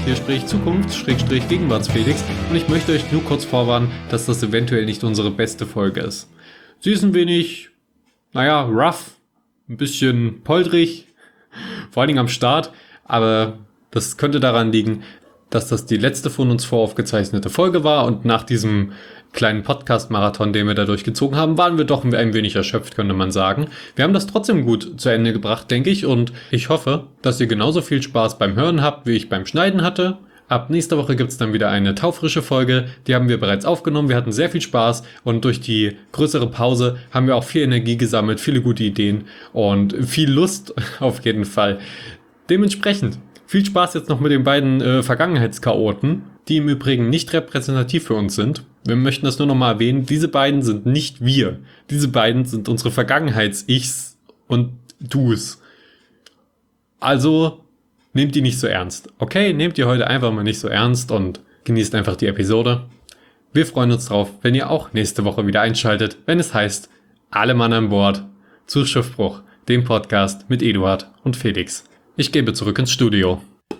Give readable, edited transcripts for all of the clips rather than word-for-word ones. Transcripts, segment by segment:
Hier spricht Zukunft-Gegenwartsfelix und ich möchte euch nur kurz vorwarnen, dass das eventuell nicht unsere beste Folge ist. Sie ist ein wenig, rough, ein bisschen poltrig, vor allen Dingen am Start, aber das könnte daran liegen, dass das die letzte von uns voraufgezeichnete Folge war und nach diesem kleinen Podcast-Marathon, den wir da durchgezogen haben, waren wir doch ein wenig erschöpft, könnte man sagen. Wir haben das trotzdem gut zu Ende gebracht, denke ich, und ich hoffe, dass ihr genauso viel Spaß beim Hören habt, wie ich beim Schneiden hatte. Ab nächster Woche gibt es dann wieder eine taufrische Folge, die haben wir bereits aufgenommen, wir hatten sehr viel Spaß und durch die größere Pause haben wir auch viel Energie gesammelt, viele gute Ideen und viel Lust auf jeden Fall. Dementsprechend viel Spaß jetzt noch mit den beiden Vergangenheitschaoten, die im Übrigen nicht repräsentativ für uns sind. Wir möchten das nur nochmal erwähnen, diese beiden sind nicht wir. Diese beiden sind unsere Vergangenheits-Ichs und Du's. Also nehmt die nicht so ernst. Okay, nehmt ihr heute einfach mal nicht so ernst und genießt einfach die Episode. Wir freuen uns drauf, wenn ihr auch nächste Woche wieder einschaltet, wenn es heißt, alle Mann an Bord zu Schiffbruch, dem Podcast mit Eduard und Felix. Ich gebe zurück ins Studio.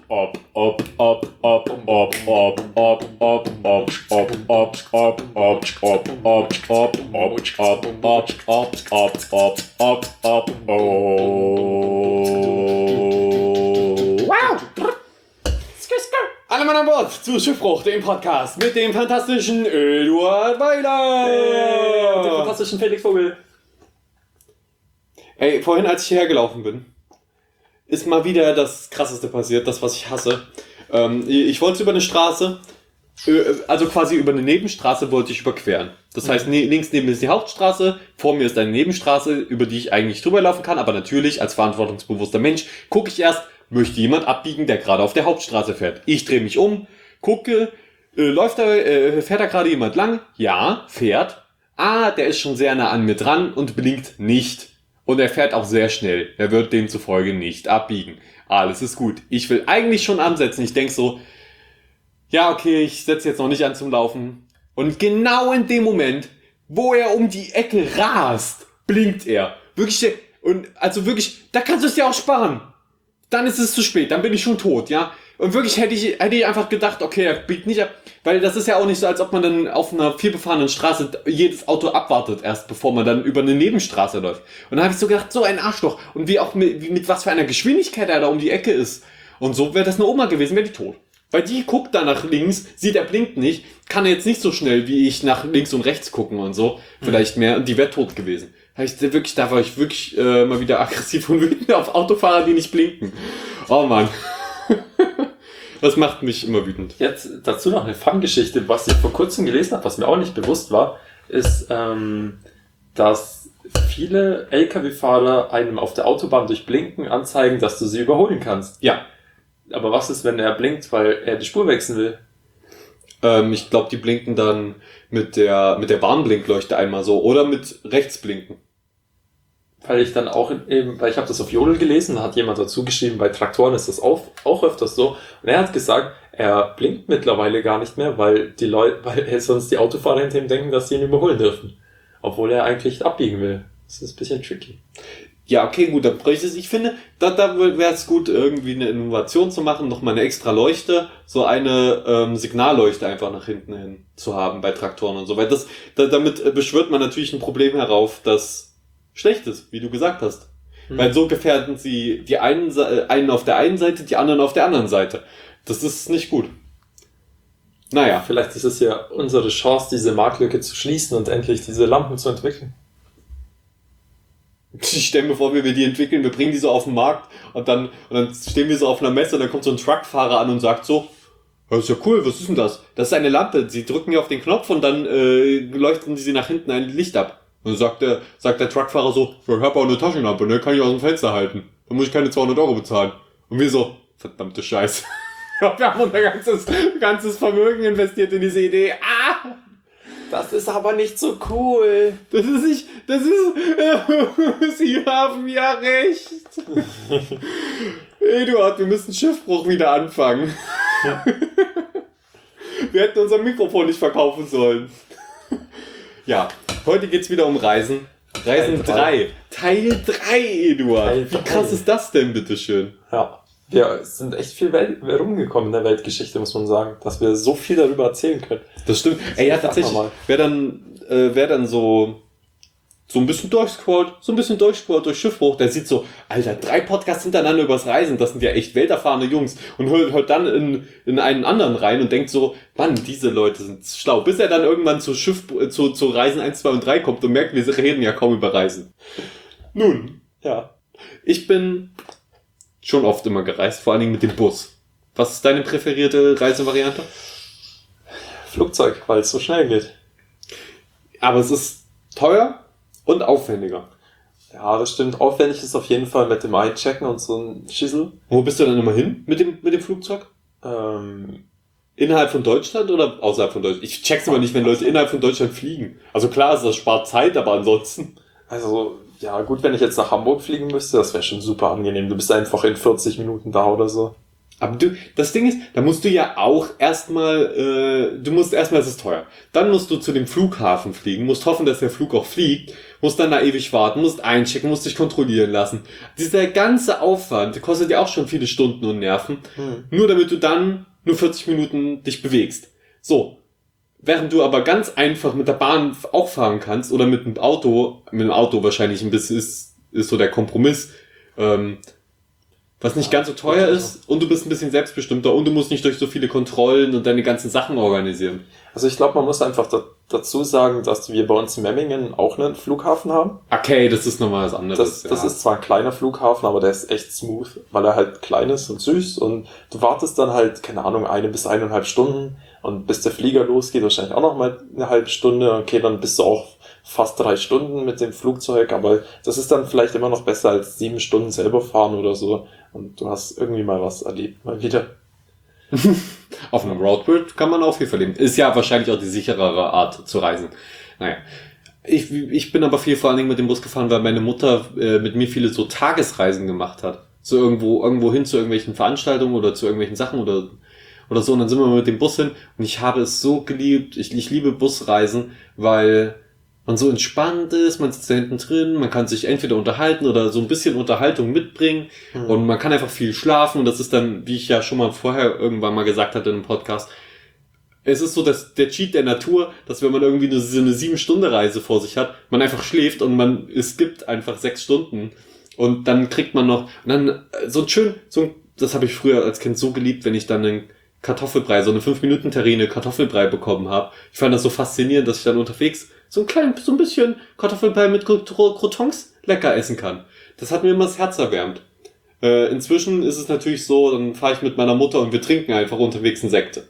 Alle Mann an Bord zu Schiffbruch, dem Podcast mit dem fantastischen Eduard Weiler und dem fantastischen Felix Vogel. Ey, vorhin als ich hierher gelaufen bin, ist mal wieder das Krasseste passiert, das was ich hasse. Ich wollte über eine Straße, also quasi über eine Nebenstraße wollte ich überqueren. Das heißt, links neben mir ist die Hauptstraße, vor mir ist eine Nebenstraße, über die ich eigentlich drüber laufen kann, aber natürlich als verantwortungsbewusster Mensch gucke ich erst, möchte jemand abbiegen, der gerade auf der Hauptstraße fährt. Ich drehe mich um, gucke, fährt da gerade jemand lang? Ja, fährt. Der ist schon sehr nah an mir dran und blinkt nicht. Und er fährt auch sehr schnell. Er wird demzufolge nicht abbiegen. Alles ist gut. Ich will eigentlich schon ansetzen. Ich denke so, ja okay, ich setze jetzt noch nicht an zum Laufen. Und genau in dem Moment, wo er um die Ecke rast, blinkt er. Wirklich, und also wirklich, da kannst du es ja auch sparen. Dann ist es zu spät, dann bin ich schon tot, ja. Und wirklich hätte ich einfach gedacht, okay, er biegt nicht ab, weil das ist ja auch nicht so, als ob man dann auf einer vielbefahrenen Straße jedes Auto abwartet erst, bevor man dann über eine Nebenstraße läuft. Und dann habe ich so gedacht, so ein Arschloch. Und wie mit was für einer Geschwindigkeit er da um die Ecke ist. Und so wäre das eine Oma gewesen, wäre die tot. Weil die guckt da nach links, sieht, er blinkt nicht, kann er jetzt nicht so schnell wie ich nach links und rechts gucken und so. Vielleicht mehr, und die wäre tot gewesen. Da war ich wirklich mal wieder aggressiv und wütend auf Autofahrer, die nicht blinken. Oh Mann. Das macht mich immer wütend. Jetzt dazu noch eine Fun-Geschichte, was ich vor kurzem gelesen habe, was mir auch nicht bewusst war, ist, dass viele LKW-Fahrer einem auf der Autobahn durch Blinken anzeigen, dass du sie überholen kannst. Ja. Aber was ist, wenn er blinkt, weil er die Spur wechseln will? Ich glaube, die blinken dann mit der Warnblinkleuchte einmal so oder mit rechts blinken. Weil ich dann auch weil ich habe das auf Jodel gelesen, da hat jemand dazu geschrieben, bei Traktoren ist das auch öfters so. Und er hat gesagt, er blinkt mittlerweile gar nicht mehr, weil sonst die Autofahrer hinter ihm denken, dass sie ihn überholen dürfen. Obwohl er eigentlich abbiegen will. Das ist ein bisschen tricky. Ja, okay, gut, dann bräuchte es. Ich finde, da wäre es gut, irgendwie eine Innovation zu machen, nochmal eine extra Leuchte, so eine Signalleuchte einfach nach hinten hin zu haben bei Traktoren und so. Weil damit beschwört man natürlich ein Problem herauf, das schlecht ist, wie du gesagt hast. Weil so gefährden sie die einen auf der einen Seite, die anderen auf der anderen Seite. Das ist nicht gut. Naja. Vielleicht ist es ja unsere Chance, diese Marktlücke zu schließen und endlich diese Lampen zu entwickeln. Ich stelle mir vor, wie wir die entwickeln, wir bringen die so auf den Markt und dann stehen wir so auf einer Messe und dann kommt so ein Truckfahrer an und sagt so, das ist ja cool, was ist denn das? Das ist eine Lampe, sie drücken hier auf den Knopf und dann leuchten sie nach hinten ein Licht ab. Und dann sagt der Truckfahrer so, ich hab auch eine Taschenlampe, ne, kann ich aus dem Fenster halten. Dann muss ich keine 200 € bezahlen. Und wir so, verdammte Scheiße. Wir haben unser ganzes Vermögen investiert in diese Idee. Das ist aber nicht so cool. Sie haben ja recht. Eduard, wir müssen Schiffbruch wieder anfangen. Wir hätten unser Mikrofon nicht verkaufen sollen. Ja, heute geht's wieder um Reisen. Reisen 3. Teil 3, Eduard. Wie krass ist das denn, bitteschön? Ja. wir sind echt viel rumgekommen in der Weltgeschichte, muss man sagen, dass wir so viel darüber erzählen können. Das stimmt. Ey, ja, tatsächlich. Wer dann so ein bisschen durchscrollt durch Schiffbruch, der sieht so, Alter, 3 Podcasts hintereinander übers Reisen, das sind ja echt welterfahrene Jungs, und hört dann in einen anderen rein und denkt so, Mann, diese Leute sind schlau, bis er dann irgendwann zu Reisen 1, 2 und 3 kommt und merkt, wir reden ja kaum über Reisen. Nun, ja, ich bin schon oft immer gereist, vor allen Dingen mit dem Bus. Was ist deine präferierte Reisevariante? Flugzeug, weil es so schnell geht. Aber es ist teuer und aufwendiger. Ja, das stimmt. Aufwendig ist auf jeden Fall mit dem Einchecken und so ein Schissel. Wo bist du dann immer hin mit dem Flugzeug? Innerhalb von Deutschland oder außerhalb von Deutschland? Ich check's immer nicht, wenn Leute innerhalb von Deutschland fliegen. Also klar, das spart Zeit, aber ansonsten... Also, ja gut, wenn ich jetzt nach Hamburg fliegen müsste, das wäre schon super angenehm. Du bist einfach in 40 Minuten da oder so. Aber das Ding ist, da musst du ja auch erstmal, es ist teuer. Dann musst du zu dem Flughafen fliegen, musst hoffen, dass der Flug auch fliegt, musst dann da ewig warten, musst einchecken, musst dich kontrollieren lassen. Dieser ganze Aufwand kostet ja auch schon viele Stunden und Nerven, nur damit du dann nur 40 Minuten dich bewegst. So. Während du aber ganz einfach mit der Bahn auch fahren kannst oder mit dem Auto wahrscheinlich ein bisschen ist so der Kompromiss, was nicht ganz so teuer ist und du bist ein bisschen selbstbestimmter und du musst nicht durch so viele Kontrollen und deine ganzen Sachen organisieren. Also ich glaube, man muss einfach dazu sagen, dass wir bei uns in Memmingen auch einen Flughafen haben. Okay, das ist nochmal was anderes. Das ist zwar ein kleiner Flughafen, aber der ist echt smooth, weil er halt klein ist und süß und du wartest dann halt, keine Ahnung, 1 bis 1,5 Stunden und bis der Flieger losgeht, wahrscheinlich auch noch mal eine halbe Stunde. Okay, dann bist du auch fast 3 Stunden mit dem Flugzeug, aber das ist dann vielleicht immer noch besser als 7 Stunden selber fahren oder so. Und du hast irgendwie mal was erlebt, mal wieder. Auf einem Roadtrip kann man auch viel verlieren. Ist ja wahrscheinlich auch die sicherere Art zu reisen. Naja. Ich bin aber viel vor allen Dingen mit dem Bus gefahren, weil meine Mutter mit mir viele so Tagesreisen gemacht hat. So irgendwo hin zu irgendwelchen Veranstaltungen oder zu irgendwelchen Sachen oder so. Und dann sind wir mit dem Bus hin und ich habe es so geliebt. Ich liebe Busreisen, weil man so entspannt ist, man sitzt da hinten drin, man kann sich entweder unterhalten oder so ein bisschen Unterhaltung mitbringen und man kann einfach viel schlafen und das ist dann, wie ich ja schon mal vorher irgendwann mal gesagt hatte in einem Podcast, es ist so der Cheat der Natur, dass wenn man irgendwie so eine 7-Stunden-Reise vor sich hat, man einfach schläft und es gibt einfach 6 Stunden und dann kriegt man noch, und dann das habe ich früher als Kind so geliebt, wenn ich dann einen Kartoffelbrei, so eine 5-Minuten-Terrine Kartoffelbrei bekommen habe. Ich fand das so faszinierend, dass ich dann unterwegs so ein bisschen Kartoffelbrei mit Croutons lecker essen kann. Das hat mir immer das Herz erwärmt. Inzwischen ist es natürlich so, dann fahre ich mit meiner Mutter und wir trinken einfach unterwegs einen Sekt.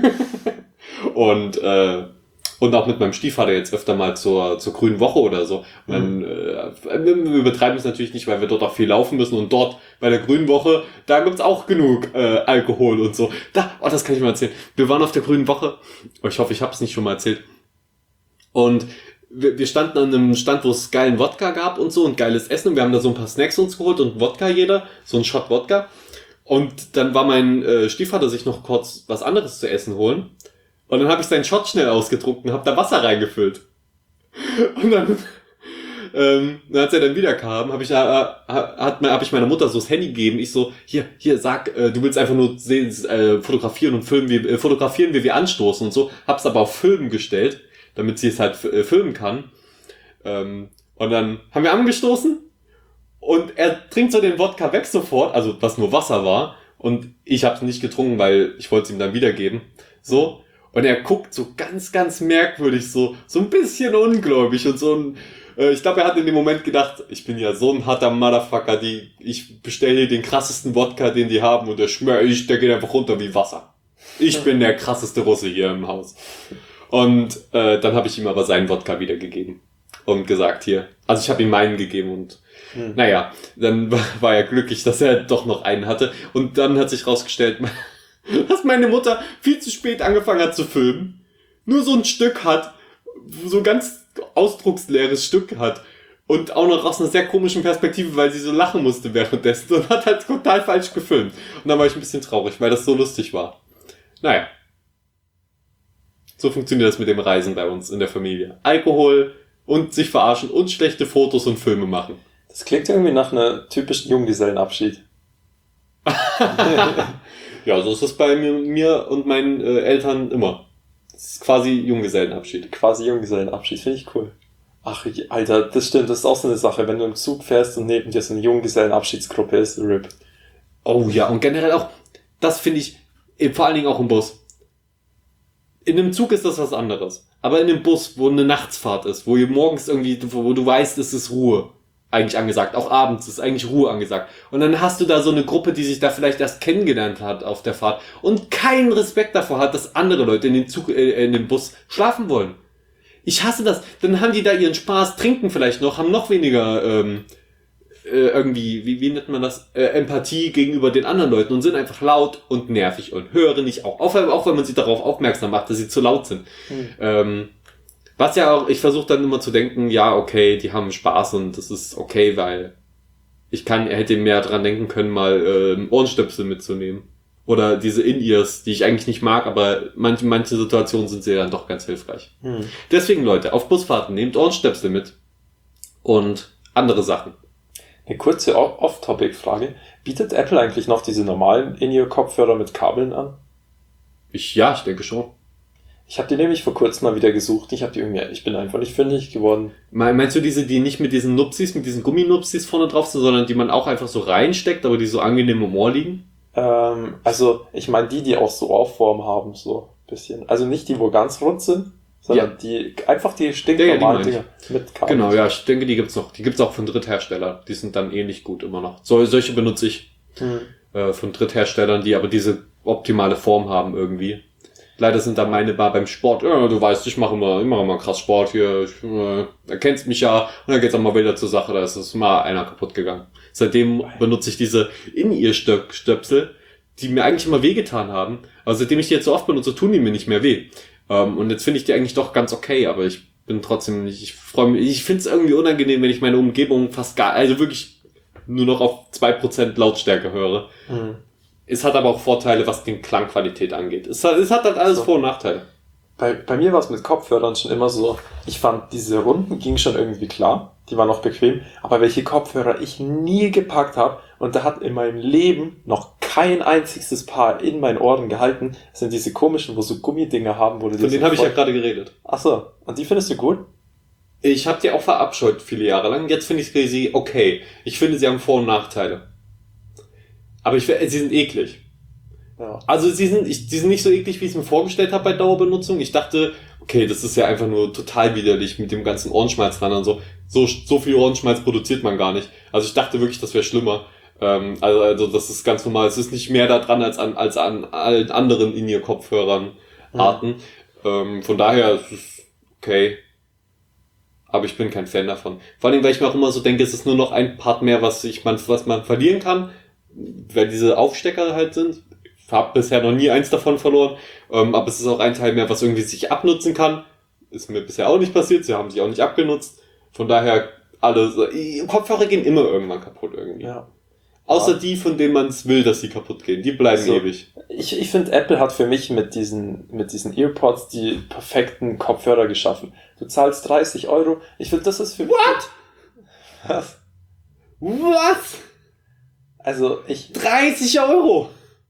Und auch mit meinem Stiefvater jetzt öfter mal zur Grünen Woche oder so. Und dann, wir übertreiben es natürlich nicht, weil wir dort auch viel laufen müssen. Und dort bei der Grünen Woche, da gibt's auch genug Alkohol und so. Das kann ich mal erzählen. Wir waren auf der Grünen Woche. Ich hoffe, ich habe es nicht schon mal erzählt. Und wir standen an einem Stand, wo es geilen Wodka gab und so und geiles Essen. Und wir haben da so ein paar Snacks uns geholt und Wodka jeder. So ein Shot Wodka. Und dann war mein Stiefvater sich noch kurz was anderes zu essen holen. Und dann habe ich seinen Shot schnell ausgetrunken, habe da Wasser reingefüllt. Und dann, als er dann wieder kam, habe ich meiner Mutter so das Handy gegeben. Ich so, hier, sag, du willst einfach nur sehen, fotografieren und filmen, wie wir anstoßen und so. Hab's aber auf Filmen gestellt, damit sie es halt filmen kann. Und dann haben wir angestoßen und er trinkt so den Wodka weg sofort, also was nur Wasser war. Und ich habe es nicht getrunken, weil ich wollte es ihm dann wiedergeben. So. Und er guckt so ganz, ganz merkwürdig, so ein bisschen ungläubig und ich glaube, er hat in dem Moment gedacht, ich bin ja so ein harter Motherfucker, ich bestelle hier den krassesten Wodka, den die haben und der geht einfach runter wie Wasser. Ich bin der krasseste Russe hier im Haus. Und dann habe ich ihm aber seinen Wodka wiedergegeben und gesagt, hier, also ich habe ihm meinen gegeben und naja, dann war er glücklich, dass er doch noch einen hatte und dann hat sich rausgestellt, dass meine Mutter viel zu spät angefangen hat zu filmen, nur so ein Stück hat, so ein ganz ausdrucksleeres Stück hat und auch noch aus einer sehr komischen Perspektive, weil sie so lachen musste währenddessen und hat halt total falsch gefilmt. Und dann war ich ein bisschen traurig, weil das so lustig war. Naja. So funktioniert das mit dem Reisen bei uns in der Familie. Alkohol und sich verarschen und schlechte Fotos und Filme machen. Das klingt irgendwie nach einer typischen Junggesellenabschied. Ja, so ist es bei mir und meinen Eltern immer. Das ist quasi Junggesellenabschied. Quasi Junggesellenabschied, finde ich cool. Ach, Alter, das stimmt, das ist auch so eine Sache, wenn du im Zug fährst und neben dir so eine Junggesellenabschiedsgruppe ist, RIP. Oh ja, und generell auch, das finde ich, vor allen Dingen auch im Bus. In einem Zug ist das was anderes. Aber in einem Bus, wo eine Nachtsfahrt ist, wo ihr morgens irgendwie, wo du weißt, es ist Ruhe eigentlich angesagt. Auch abends ist eigentlich Ruhe angesagt. Und dann hast du da so eine Gruppe, die sich da vielleicht erst kennengelernt hat auf der Fahrt und keinen Respekt davor hat, dass andere Leute in den Zug, in dem Bus schlafen wollen. Ich hasse das. Dann haben die da ihren Spaß, trinken vielleicht noch, haben noch weniger irgendwie, wie nennt man das, Empathie gegenüber den anderen Leuten und sind einfach laut und nervig und hören nicht auf. Auch wenn man sie darauf aufmerksam macht, dass sie zu laut sind. Was ja auch, ich versuche dann immer zu denken, ja, okay, die haben Spaß und das ist okay, weil hätte mehr dran denken können, mal Ohrenstöpsel mitzunehmen. Oder diese In-Ears, die ich eigentlich nicht mag, aber manche Situationen sind sie dann doch ganz hilfreich. Deswegen, Leute, auf Busfahrten nehmt Ohrenstöpsel mit und andere Sachen. Eine kurze Off-Topic-Frage. Bietet Apple eigentlich noch diese normalen In-Ear-Kopfhörer mit Kabeln an? Ich denke schon. Ich habe die nämlich vor kurzem mal wieder gesucht. Ich bin einfach nicht fündig geworden. Meinst du die nicht mit diesen Nupsis, mit diesen Gumminupsis vorne drauf sind, sondern die man auch einfach so reinsteckt, aber die so angenehm im Ohr liegen? Also, ich meine die auch so Ohrform haben, so ein bisschen. Also nicht die, wo ganz rund sind, sondern die stinknormalen Dinger mit Kabel. Genau, ja, ich denke, die gibt's noch. Die gibt's auch von Drittherstellern. Die sind dann ähnlich gut immer noch. Solche benutze ich von Drittherstellern, die aber diese optimale Form haben irgendwie. Leider sind da meine beim Sport, ja, du weißt, ich mache immer krass Sport hier, erkennst mich ja, und dann geht's auch mal wieder zur Sache, da ist es mal einer kaputt gegangen. Seitdem benutze ich diese In-Ear-Stöpsel, die mir eigentlich immer wehgetan haben, aber seitdem ich die jetzt so oft benutze, tun die mir nicht mehr weh. Und jetzt finde ich die eigentlich doch ganz okay, aber ich bin trotzdem nicht, ich freue mich, ich finde es irgendwie unangenehm, wenn ich meine Umgebung also wirklich nur noch auf 2% Lautstärke höre. Es hat aber auch Vorteile, was die Klangqualität angeht. Es hat halt alles Vor- und Nachteile. Bei mir war es mit Kopfhörern schon immer so, ich fand, diese Runden ging schon irgendwie klar, die waren noch bequem, aber welche Kopfhörer ich nie gepackt habe und da hat in meinem Leben noch kein einziges Paar in meinen Ohren gehalten, sind diese komischen, wo so Gummidinger haben, wo du Von denen habe ich ja gerade geredet. Ach so, und die findest du gut? Ich habe die auch verabscheut viele Jahre lang, jetzt finde ich sie okay. Ich finde, sie haben Vor- und Nachteile. Aber sie sind eklig. Ja. Also sie sind nicht so eklig, wie ich es mir vorgestellt habe bei Dauerbenutzung. Ich dachte, okay, das ist ja einfach nur total widerlich mit dem ganzen Ohrenschmalz dran und so. So viel Ohrenschmalz produziert man gar nicht. Also ich dachte wirklich, das wäre schlimmer. Also das ist ganz normal. Es ist nicht mehr da dran als an allen anderen In-Ear-Kopfhörern Arten. Von daher ist es okay. Aber ich bin kein Fan davon. Vor allem, weil ich mir auch immer so denke, es ist nur noch ein Part mehr, was man verlieren kann, weil diese Aufstecker halt sind. Ich habe bisher noch nie eins davon verloren, aber es ist auch ein Teil mehr, was irgendwie sich abnutzen kann. Ist mir bisher auch nicht passiert, sie haben sich auch nicht abgenutzt. Von daher, Kopfhörer gehen immer irgendwann kaputt irgendwie. Ja. Außer die, von denen man es will, dass sie kaputt gehen. Die bleiben ewig. Ich finde, Apple hat für mich mit diesen EarPods die perfekten Kopfhörer geschaffen. Du zahlst 30 Euro. Ich finde, das ist für mich... What? Was? Also 30 Euro?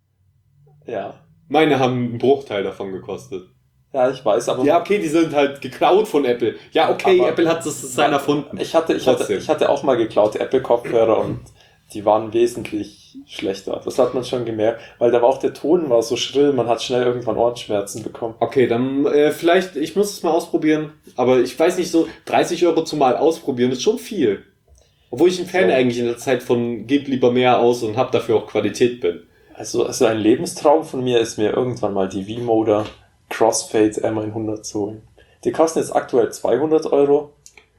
Ja. Meine haben einen Bruchteil davon gekostet. Ja, ich weiß, aber... Ja, okay, die sind halt geklaut von Apple. Ja, okay, aber Apple hat das Design erfunden. Ich hatte auch mal geklaute Apple-Kopfhörer und die waren wesentlich schlechter. Das hat man schon gemerkt, weil da war auch der Ton war so schrill, man hat schnell irgendwann Ohrenschmerzen bekommen. Okay, dann vielleicht, ich muss es mal ausprobieren, aber ich weiß nicht, so 30 Euro zumal ausprobieren ist schon viel. Obwohl ich ein Fan eigentlich in der Zeit von gib lieber mehr aus und hab dafür auch Qualität bin. Also ein Lebenstraum von mir ist mir irgendwann mal die V-Moda Crossfade M100 zu holen. Die kosten jetzt aktuell 200 Euro.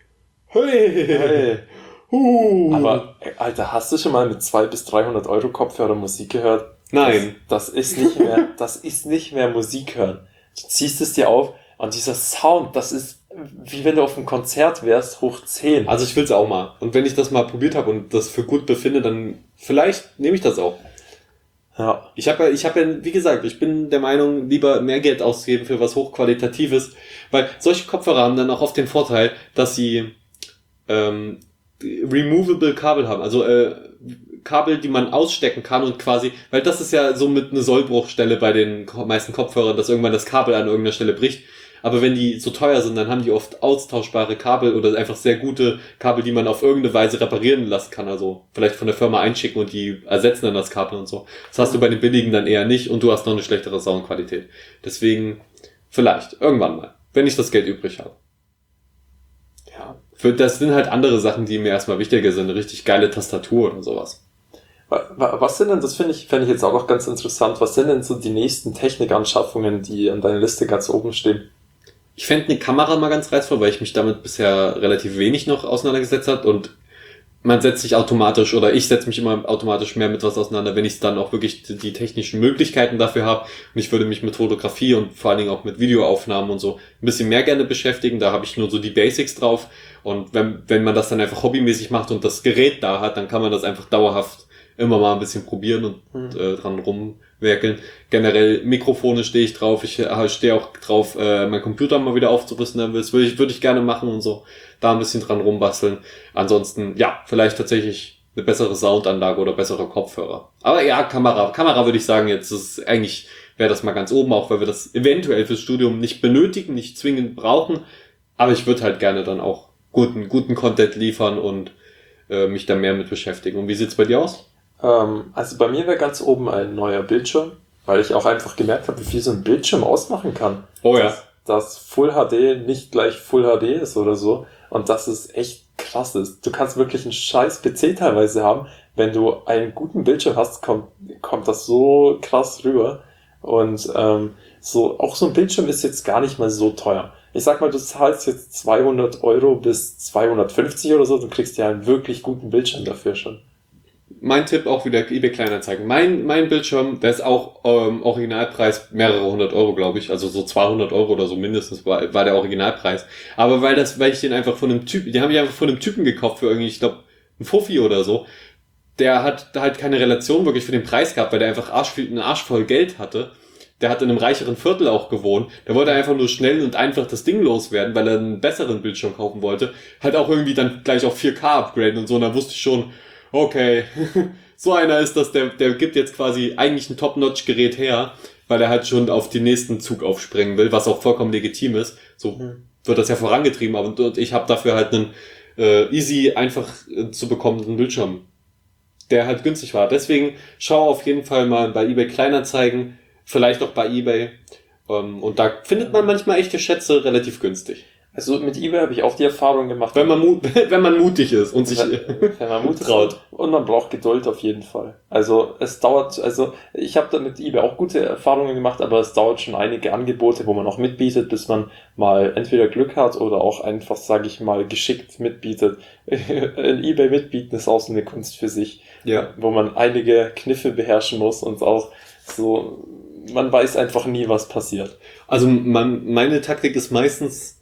Hey! Aber, Alter, hast du schon mal mit 200 bis 300 Euro Kopfhörer Musik gehört? Nein. Das ist nicht mehr Musik hören. Du ziehst es dir auf und dieser Sound, das ist wie wenn du auf einem Konzert wärst, hoch 10. Also ich will's auch mal. Und wenn ich das mal probiert habe und das für gut befinde, dann vielleicht nehme ich das auch. Ja. Ich habe ja, wie gesagt, ich bin der Meinung, lieber mehr Geld ausgeben für was Hochqualitatives, weil solche Kopfhörer haben dann auch oft den Vorteil, dass sie removable Kabel haben, also Kabel, die man ausstecken kann und quasi, weil das ist ja so mit eine Sollbruchstelle bei den meisten Kopfhörern, dass irgendwann das Kabel an irgendeiner Stelle bricht. Aber wenn die so teuer sind, dann haben die oft austauschbare Kabel oder einfach sehr gute Kabel, die man auf irgendeine Weise reparieren lassen kann. Also vielleicht von der Firma einschicken und die ersetzen dann das Kabel und so. Das hast du bei den billigen dann eher nicht und du hast noch eine schlechtere Soundqualität. Deswegen vielleicht, irgendwann mal, wenn ich das Geld übrig habe. Ja, das sind halt andere Sachen, die mir erstmal wichtiger sind. Eine richtig geile Tastatur oder sowas. Was sind denn, das fände ich jetzt auch noch ganz interessant, was sind denn so die nächsten Technikanschaffungen, die an deiner Liste ganz oben stehen? Ich fände eine Kamera mal ganz reizvoll, weil ich mich damit bisher relativ wenig noch auseinandergesetzt habe und man setzt sich automatisch oder ich setze mich immer automatisch mehr mit was auseinander, wenn ich dann auch wirklich die technischen Möglichkeiten dafür habe. Und ich würde mich mit Fotografie und vor allen Dingen auch mit Videoaufnahmen und so ein bisschen mehr gerne beschäftigen. Da habe ich nur so die Basics drauf. Und wenn man das dann einfach hobbymäßig macht und das Gerät da hat, dann kann man das einfach dauerhaft immer mal ein bisschen probieren und dran rumwerkeln. Generell Mikrofone stehe ich drauf. Ich stehe auch drauf, meinen Computer mal wieder aufzurüsten. Das würde ich gerne machen und so. Da ein bisschen dran rumbasteln. Ansonsten, ja, vielleicht tatsächlich eine bessere Soundanlage oder bessere Kopfhörer. Aber ja, Kamera würde ich sagen, jetzt ist eigentlich, wäre das mal ganz oben, auch weil wir das eventuell fürs Studium nicht benötigen, nicht zwingend brauchen. Aber ich würde halt gerne dann auch guten Content liefern und mich da mehr mit beschäftigen. Und wie sieht's bei dir aus? Also bei mir wäre ganz oben ein neuer Bildschirm, weil ich auch einfach gemerkt habe, wie viel so ein Bildschirm ausmachen kann. Oh ja. Dass Full HD nicht gleich Full HD ist oder so. Und dass es echt krass ist. Du kannst wirklich einen scheiß PC teilweise haben. Wenn du einen guten Bildschirm hast, kommt das so krass rüber. Und auch so ein Bildschirm ist jetzt gar nicht mal so teuer. Ich sag mal, du zahlst jetzt 200 € bis 250 oder so, du kriegst ja einen wirklich guten Bildschirm dafür schon. Mein Tipp auch wieder eBay Kleinanzeigen. Mein Bildschirm, der ist auch Originalpreis mehrere 100 €, glaube ich. Also so 200 € oder so mindestens war der Originalpreis. Aber weil ich den einfach von einem Typen, den habe ich einfach von einem Typen gekauft für irgendwie, ich glaube, ein Fuffi oder so. Der hat halt keine Relation wirklich für den Preis gehabt, weil der einfach einen Arsch voll Geld hatte. Der hat in einem reicheren Viertel auch gewohnt. Der wollte einfach nur schnell und einfach das Ding loswerden, weil er einen besseren Bildschirm kaufen wollte. Hat auch irgendwie dann gleich auf 4K upgraden und so. Und da wusste ich schon, okay, so einer ist das, der gibt jetzt quasi eigentlich ein Top-Notch-Gerät her, weil er halt schon auf den nächsten Zug aufspringen will, was auch vollkommen legitim ist. So wird das ja vorangetrieben, aber ich habe dafür halt einen easy, einfach zu bekommenden Bildschirm, der halt günstig war. Deswegen schau auf jeden Fall mal bei eBay Kleinanzeigen, vielleicht auch bei eBay. Und da findet man manchmal echte Schätze relativ günstig. Also mit eBay habe ich auch die Erfahrung gemacht. Wenn man mutig ist und sich wenn man Mut traut. Und man braucht Geduld auf jeden Fall. Also ich habe da mit eBay auch gute Erfahrungen gemacht, aber es dauert schon einige Angebote, wo man auch mitbietet, bis man mal entweder Glück hat oder auch einfach, sage ich mal, geschickt mitbietet. In eBay mitbieten ist auch so eine Kunst für sich, ja, wo man einige Kniffe beherrschen muss und auch so, man weiß einfach nie, was passiert. Also meine Taktik ist meistens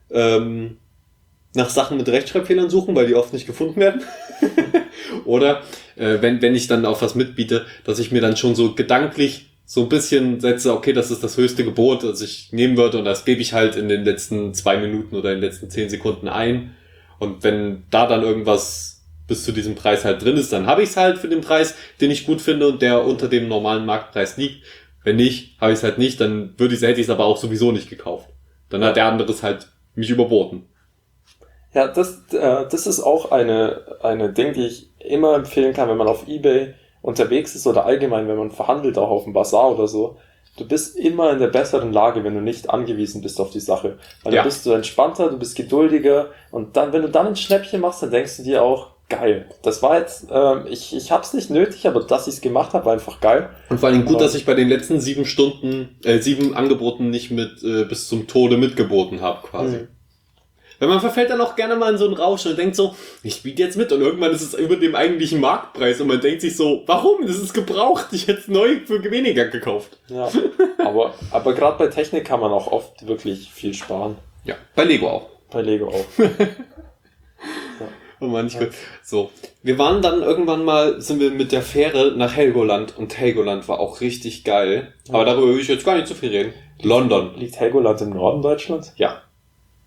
nach Sachen mit Rechtschreibfehlern suchen, weil die oft nicht gefunden werden. Oder wenn ich dann auf was mitbiete, dass ich mir dann schon so gedanklich so ein bisschen setze, okay, das ist das höchste Gebot, das ich nehmen würde und das gebe ich halt in den letzten 2 Minuten oder in den letzten 10 Sekunden ein. Und wenn da dann irgendwas bis zu diesem Preis halt drin ist, dann habe ich es halt für den Preis, den ich gut finde und der unter dem normalen Marktpreis liegt. Wenn nicht, habe ich es halt nicht, dann hätte ich es aber auch sowieso nicht gekauft. Dann hat der andere es halt mich überboten. Ja, das ist auch eine Ding, die ich immer empfehlen kann, wenn man auf eBay unterwegs ist oder allgemein, wenn man verhandelt, auch auf dem Bazar oder so. Du bist immer in der besseren Lage, wenn du nicht angewiesen bist auf die Sache. Weil dann bist du entspannter, du bist geduldiger und dann, wenn du dann ein Schnäppchen machst, dann denkst du dir auch, geil. Das war jetzt, ich hab's nicht nötig, aber dass ich's gemacht habe, war einfach geil. Und vor allem gut, dass ich bei den letzten 7 Angeboten nicht bis zum Tode mitgeboten habe, quasi. Mhm. Weil man verfällt dann auch gerne mal in so einen Rausch und denkt so, ich biete jetzt mit und irgendwann ist es über dem eigentlichen Marktpreis und man denkt sich so, warum? Das ist gebraucht, ich hätte es neu für weniger gekauft. Ja, aber gerade bei Technik kann man auch oft wirklich viel sparen. Ja, bei Lego auch. Bei Lego auch. Ja. Oh Mann, so. Wir waren dann irgendwann mal, sind wir mit der Fähre nach Helgoland und Helgoland war auch richtig geil. Ja. Aber darüber will ich jetzt gar nicht so viel reden. London. Liegt Helgoland im Norden Deutschlands? Ja.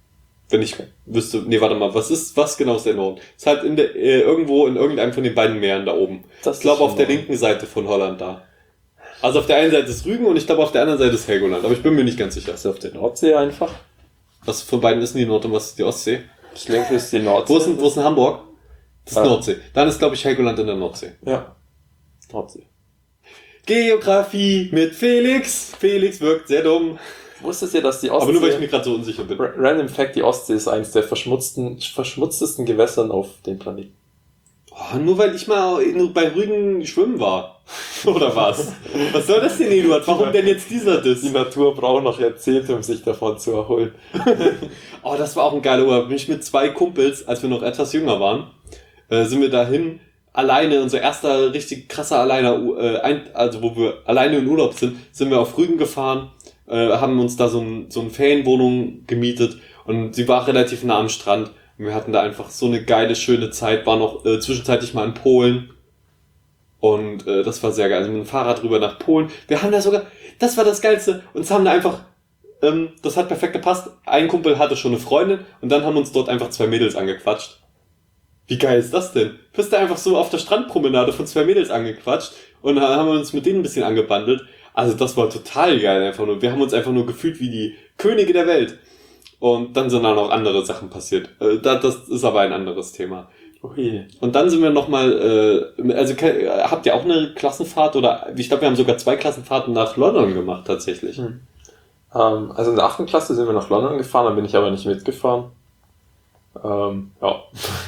Wenn ich wüsste, nee, warte mal, was genau ist der Norden? Ist halt irgendwo in irgendeinem von den beiden Meeren da oben. Ich glaube auf der linken Seite von Holland da. Also auf der einen Seite ist Rügen und ich glaube auf der anderen Seite ist Helgoland, aber ich bin mir nicht ganz sicher. Ist auf der Nordsee einfach? Was von beiden ist denn die Nord- und was ist die Ostsee? Das linke ist die Nordsee. Wo ist denn Hamburg? Das ist Nordsee. Dann ist, glaube ich, Helgoland in der Nordsee. Ja. Nordsee. Geografie mit Felix. Felix wirkt sehr dumm. Wusstet ihr, dass die Ostsee... Aber nur, weil ich mir gerade so unsicher bin. Random Fact, die Ostsee ist eines der verschmutztesten Gewässern auf dem Planeten. Oh, nur weil ich mal bei Rügen schwimmen war. Oder was? Was soll das denn, Eduard? Warum denn jetzt dieser Diss? Die Natur braucht noch Jahrzehnte, um sich davon zu erholen. Oh, das war auch ein geiler Urlaub. Bin ich mit 2 Kumpels, als wir noch etwas jünger waren, sind wir dahin alleine, unser erster richtig krasser also wo wir alleine in Urlaub sind wir auf Rügen gefahren, haben uns da so eine Ferienwohnung gemietet und sie war relativ nah am Strand. Und wir hatten da einfach so eine geile, schöne Zeit, war noch zwischenzeitlich mal in Polen. Und das war sehr geil. Also mit dem Fahrrad rüber nach Polen. Wir haben da sogar, das war das Geilste, uns haben da einfach, das hat perfekt gepasst. Ein Kumpel hatte schon eine Freundin und dann haben uns dort einfach 2 Mädels angequatscht. Wie geil ist das denn? Bist du einfach so auf der Strandpromenade von 2 Mädels angequatscht und dann haben wir uns mit denen ein bisschen angebandelt. Also das war total geil einfach nur. Wir haben uns einfach nur gefühlt wie die Könige der Welt. Und dann sind da noch andere Sachen passiert. Das ist aber ein anderes Thema. Okay. Und dann sind wir nochmal, habt ihr auch eine Klassenfahrt oder, ich glaube, wir haben sogar 2 Klassenfahrten nach London gemacht tatsächlich. Also in der 8. Klasse sind wir nach London gefahren, da bin ich aber nicht mitgefahren. Ja.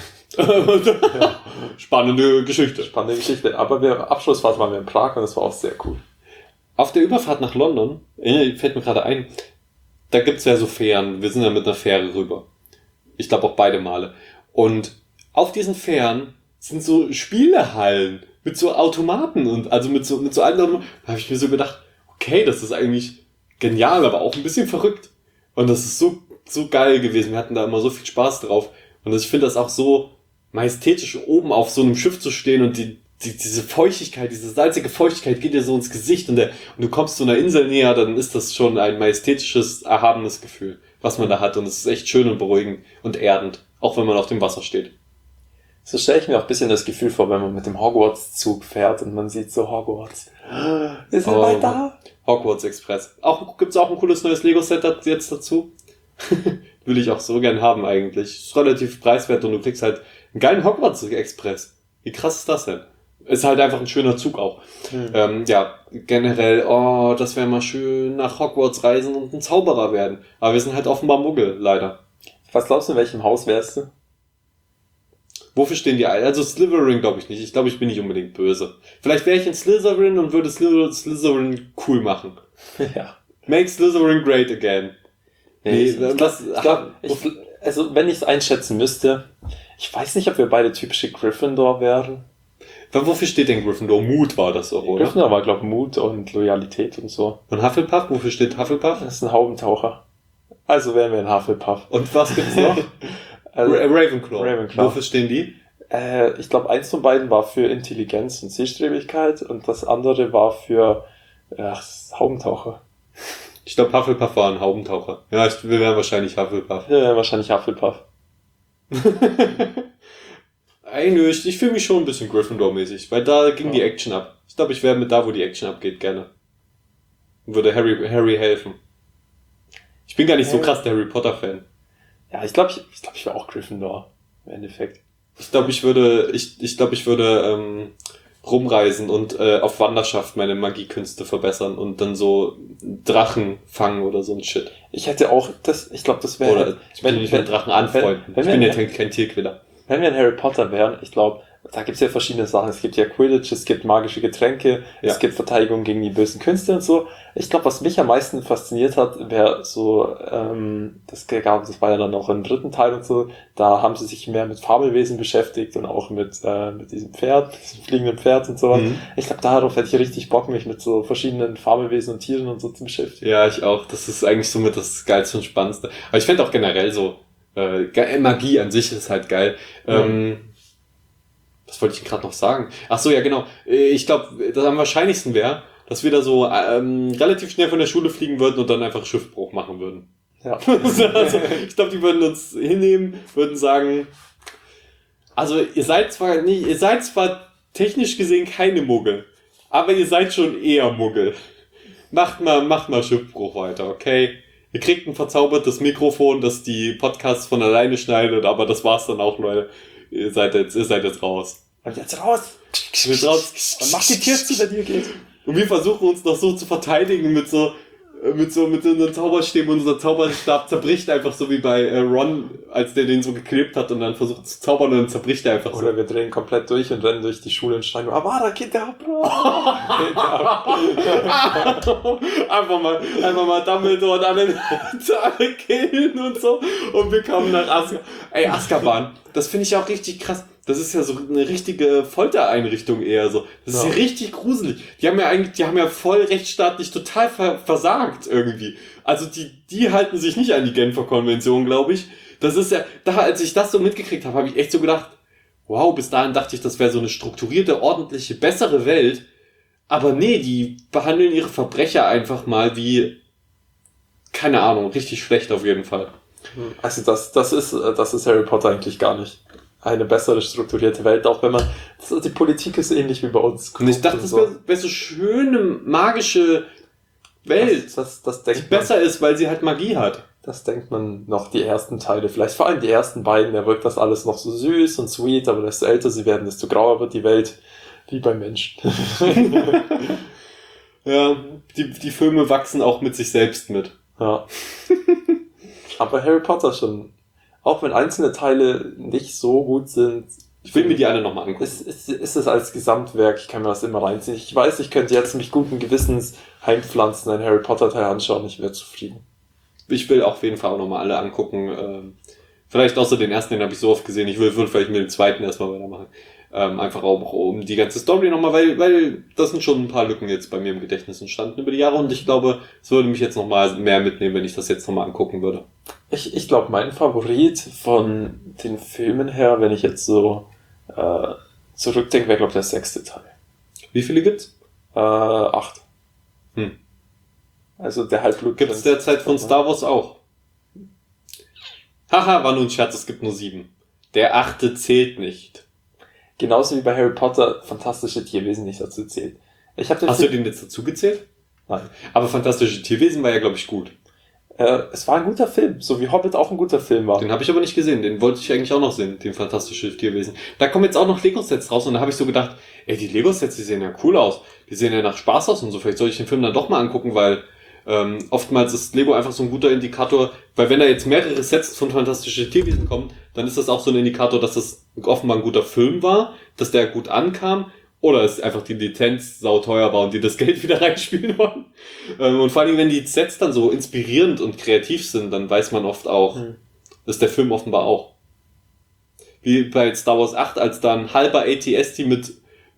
Spannende Geschichte. Spannende Geschichte. Aber Abschlussfahrt waren wir in Prag und das war auch sehr cool. Auf der Überfahrt nach London, fällt mir gerade ein, da gibt's ja so Fähren. Wir sind ja mit einer Fähre rüber. Ich glaube auch beide Male. Und auf diesen Fähren sind so Spielehallen mit so Automaten und also mit so anderen. Da habe ich mir so gedacht, okay, das ist eigentlich genial, aber auch ein bisschen verrückt. Und das ist so geil gewesen. Wir hatten da immer so viel Spaß drauf. Und ich finde das auch so majestätisch, oben auf so einem Schiff zu stehen und diese Feuchtigkeit, diese salzige Feuchtigkeit geht dir so ins Gesicht und du kommst zu einer Insel näher, dann ist das schon ein majestätisches, erhabenes Gefühl, was man da hat. Und es ist echt schön und beruhigend und erdend, auch wenn man auf dem Wasser steht. So stelle ich mir auch ein bisschen das Gefühl vor, wenn man mit dem Hogwarts-Zug fährt und man sieht so Hogwarts. Wir sind bald da. Hogwarts Express. Gibt's auch ein cooles neues Lego-Set jetzt dazu? Will ich auch so gern haben eigentlich. Ist relativ preiswert und du kriegst halt einen geilen Hogwarts Express. Wie krass ist das denn? Ist halt einfach ein schöner Zug auch. Generell, das wäre mal schön nach Hogwarts reisen und ein Zauberer werden. Aber wir sind halt offenbar Muggel, leider. Was glaubst du, in welchem Haus wärst du? Wofür stehen die alle? Also Slytherin glaube ich nicht. Ich glaube, ich bin nicht unbedingt böse. Vielleicht wäre ich in Slytherin und würde Slytherin cool machen. Ja. Make Slytherin great again. Also wenn ich es einschätzen müsste, ich weiß nicht, ob wir beide typische Gryffindor wären. Wofür steht denn Gryffindor? Mut war das doch, oder? Gryffindor war, glaube ich, Mut und Loyalität und so. Und Hufflepuff? Wofür steht Hufflepuff? Das ist ein Haubentaucher. Also wären wir ein Hufflepuff. Und was gibt's noch? Ravenclaw. Wofür stehen die? Ich glaube, eins von beiden war für Intelligenz und Zielstrebigkeit und das andere war für Haubentaucher. Ich glaube, Hufflepuff war ein Haubentaucher. Ja, wir wären wahrscheinlich Hufflepuff. Ja, wahrscheinlich Hufflepuff. Ich fühle mich schon ein bisschen Gryffindor-mäßig, weil da ging die Action ab. Ich glaube, ich wäre mit da, wo die Action abgeht, gerne. Und würde Harry helfen. Ich bin gar nicht so krass der Harry Potter-Fan. Ja, ich glaube, ich wäre auch Gryffindor, im Endeffekt. Ich glaube, ich würde rumreisen und auf Wanderschaft meine Magiekünste verbessern und dann so Drachen fangen oder so ein Shit. Ich hätte auch ich glaube, das wäre... Oder ich bin nicht mit Drachen anfreunden. Ich bin ja kein Tierquäler. Wenn wir ein Harry Potter wären, ich glaube, da gibt's ja verschiedene Sachen. Es gibt ja Quidditch, es gibt magische Getränke, es gibt Verteidigung gegen die bösen Künste und so. Ich glaube, was mich am meisten fasziniert hat, wäre so, das war ja dann auch im 3. Teil und so, da haben sie sich mehr mit Fabelwesen beschäftigt und auch mit diesem fliegenden Pferd und sowas. Ich glaube, darauf hätte ich richtig Bock, mich mit so verschiedenen Fabelwesen und Tieren und so zu beschäftigen. Ja, ich auch. Das ist eigentlich so mit das Geilste und Spannendste. Aber ich fände auch generell so, Magie an sich ist halt geil. Was wollte ich gerade noch sagen? Ach so, ja genau. Ich glaube, das am wahrscheinlichsten wäre, dass wir da so relativ schnell von der Schule fliegen würden und dann einfach Schiffbruch machen würden. Ja. Also, ich glaube, die würden uns hinnehmen, würden sagen, also ihr seid zwar technisch gesehen keine Muggel, aber ihr seid schon eher Muggel. Macht mal Schiffbruch weiter, okay? Ihr kriegt ein verzaubertes Mikrofon, das die Podcasts von alleine schneidet, aber das war's dann auch, Leute. Ihr seid jetzt raus. Und jetzt raus! Jetzt raus. Und mach die Tür zu, wenn ihr geht. Und wir versuchen uns noch so zu verteidigen mit unseren Zauberstäben. Unser Zauberstab zerbricht einfach so wie bei Ron, als der den so geklebt hat und dann versucht zu zaubern und dann zerbricht er einfach so. Oder wir drehen komplett durch und rennen durch die Schule und schreien, Avada Kedavra! einfach mal Dumbledore und alle killen und so. Und wir kommen nach Azkaban. Das finde ich auch richtig krass. Das ist ja so eine richtige Foltereinrichtung eher so. Das ist ja richtig gruselig. Die haben ja voll rechtsstaatlich total versagt irgendwie. Also die halten sich nicht an die Genfer Konvention, glaube ich. Das ist ja, als ich das so mitgekriegt habe ich echt so gedacht, wow, bis dahin dachte ich, das wäre so eine strukturierte, ordentliche, bessere Welt. Aber nee, die behandeln ihre Verbrecher einfach mal wie, keine Ahnung, richtig schlecht auf jeden Fall. Also das ist Harry Potter eigentlich gar nicht. Eine bessere strukturierte Welt, auch wenn man, die Politik ist ähnlich wie bei uns. Und ich dachte, das wäre so schöne, magische Welt, das die besser ist, weil sie halt Magie hat. Das denkt man noch, die ersten Teile, vielleicht vor allem die ersten beiden, da wirkt das alles noch so süß und sweet, aber desto älter sie werden, desto grauer wird die Welt, wie beim Menschen. Ja, die Filme wachsen auch mit sich selbst mit. Ja. Aber Harry Potter schon, auch wenn einzelne Teile nicht so gut sind, ich will mir die alle nochmal angucken. Ist es als Gesamtwerk, ich kann mir das immer reinziehen. Ich weiß, ich könnte jetzt mich guten Gewissens heimpflanzen, einen Harry Potter Teil anschauen, ich wäre zufrieden. Ich will auf jeden Fall auch nochmal alle angucken. Vielleicht außer den ersten, den habe ich so oft gesehen. Ich würde vielleicht mit dem zweiten erstmal weitermachen. Einfach auch um die ganze Story nochmal, weil das sind schon ein paar Lücken jetzt bei mir im Gedächtnis entstanden über die Jahre und ich glaube, es würde mich jetzt nochmal mehr mitnehmen, wenn ich das jetzt nochmal angucken würde. Ich glaube, mein Favorit von den Filmen her, wenn ich jetzt so zurückdenke, wäre, glaube ich, der 6. Teil. Wie viele gibt's? 8. Also der Halbblut. Gibt's derzeit von Star Wars auch? Haha, war nur ein Scherz, es gibt nur 7. Der 8. zählt nicht. Genauso wie bei Harry Potter fantastische Tierwesen nicht dazu zählt. Hast du den jetzt dazu gezählt? Nein. Aber fantastische Tierwesen war ja, glaube ich, gut. Es war ein guter Film, so wie Hobbit auch ein guter Film war. Den habe ich aber nicht gesehen, den wollte ich eigentlich auch noch sehen, den fantastische Tierwesen. Da kommen jetzt auch noch Lego-Sets raus und da habe ich so gedacht, ey, die Lego-Sets, die sehen ja cool aus. Die sehen ja nach Spaß aus und so. Vielleicht soll ich den Film dann doch mal angucken, weil oftmals ist Lego einfach so ein guter Indikator, weil wenn da jetzt mehrere Sets von fantastische Tierwesen kommen, dann ist das auch so ein Indikator, dass das offenbar ein guter Film war, dass der gut ankam, oder es einfach die Lizenz sauteuer war und die das Geld wieder reinspielen wollen. Und vor allem, wenn die Sets dann so inspirierend und kreativ sind, dann weiß man oft auch, dass der Film offenbar auch. Wie bei Star Wars 8, als da ein halber AT-ST mit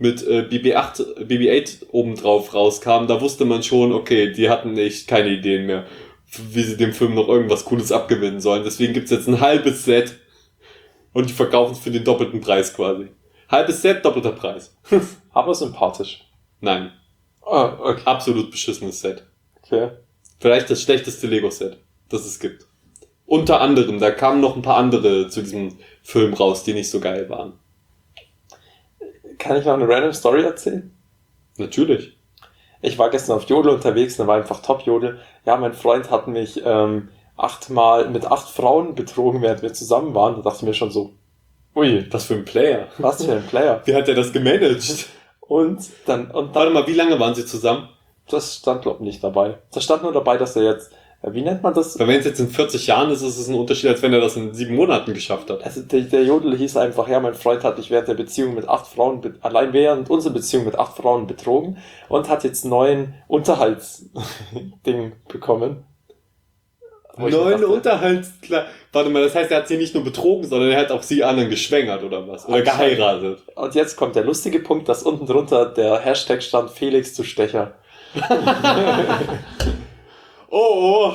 BB-8 obendrauf rauskam, da wusste man schon, okay, die hatten echt keine Ideen mehr, wie sie dem Film noch irgendwas Cooles abgewinnen sollen. Deswegen gibt's jetzt ein halbes Set und die verkaufen es für den doppelten Preis quasi. Halbes Set, doppelter Preis. Aber sympathisch. Nein. Okay. Absolut beschissenes Set. Okay. Vielleicht das schlechteste Lego-Set, das es gibt. Unter anderem, da kamen noch ein paar andere zu diesem Film raus, die nicht so geil waren. Kann ich noch eine random Story erzählen? Natürlich. Ich war gestern auf Jodel unterwegs, da war einfach Top-Jodel. Ja, mein Freund hat mich 8-mal mit 8 Frauen betrogen, während wir zusammen waren. Da dachte ich mir schon so, ui, Was für ein Player. was für ein Player. Wie hat er das gemanagt? Und dann, Warte mal, wie lange waren sie zusammen? das stand, glaube ich, nicht dabei. Da stand nur dabei, dass er jetzt, wie nennt man das? Weil wenn es jetzt in 40 Jahren ist, ist es ein Unterschied, als wenn er das in 7 Monaten geschafft hat. Also der Jodel hieß einfach, ja, mein Freund hat mich während der Beziehung mit 8 Frauen, allein während unserer Beziehung mit 8 Frauen betrogen und hat jetzt 9 Unterhaltsding bekommen. Wo ich mir 9 dachte, Unterhaltsklar. Warte mal, das heißt, er hat sie nicht nur betrogen, sondern er hat auch sie anderen geschwängert oder was? Oder geheiratet. Und jetzt kommt der lustige Punkt, dass unten drunter der Hashtag stand Felix zu Stecher. Oh.